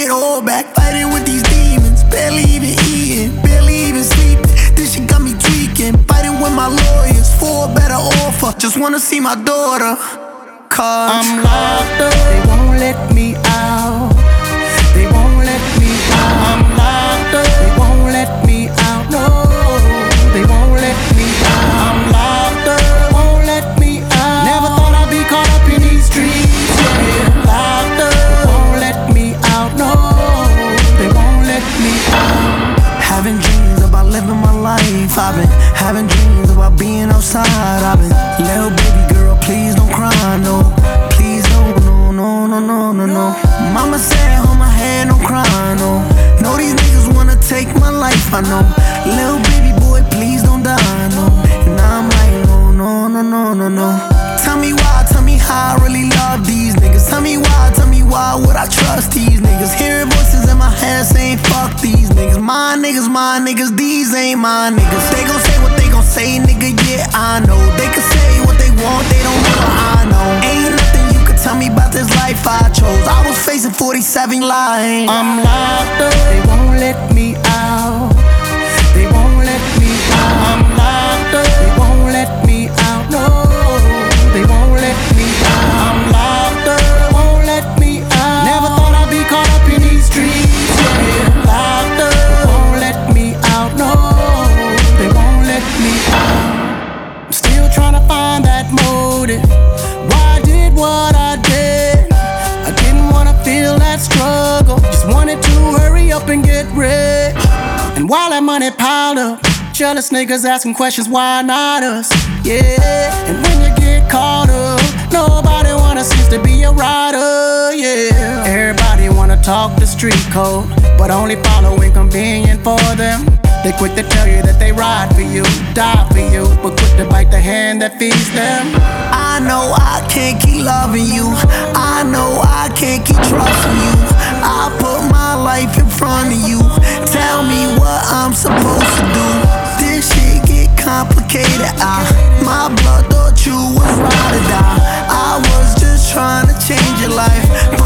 it all back. Fighting with these demons, barely even eating, barely even sleeping. This shit got me tweaking. Fighting with my lawyers for a better offer. Just wanna see my daughter, cause I'm locked up, they won't let me out. They won't let me out. I'm locked up, they won't let me out. No, they won't let me out. I'm locked up, won't let me out. Never thought I'd be caught up in these streets. Yeah, locked up, they won't let me out. No, they won't let me out. having dreams about living my life. I've been having dreams about being outside. I've been, little baby girl, please don't cry, no. Please don't, no. Mama said, hold my head, don't cry, no. Know these niggas wanna take my life, I know. Little baby boy, please don't die, no. And I'm like, no. Tell me why, tell me how I really love these niggas. Tell me why would I trust these niggas? Hearing voices in my head saying fuck these niggas. My niggas, these ain't my niggas. They gon' say what they gon' say, nigga, yeah, I know. They can say what they want, they don't know what I know. Ain't nothing you can tell me about this life I chose. I was facing 47 lines. I'm locked up, they won't let me out. They won't let me out. I'm locked up, they won't let me out. No, they won't let me out. I'm locked up, won't let me out. Never thought I'd be caught up in these streets. Yeah, locked up, they won't let me out. No, they won't let me out. I'm still trying to find that motive. Why I did what I did? I didn't wanna feel that struggle. Just wanted to hurry up and get rich. And while that money piled up, jealous niggas asking questions, why not us? Yeah, and when you get caught up, nobody wanna seems to be a rider, yeah. Everybody wanna talk the street code, but only follow when convenient for them. They quick to tell you that they ride for you, die for you, but quick to bite the hand that feeds them. I know I can't keep loving you. I know I can't keep trusting you. I put my life in front of you. Tell me what I'm supposed to do. This shit get complicated. My blood thought you was ride or die. I was just trying to change your life.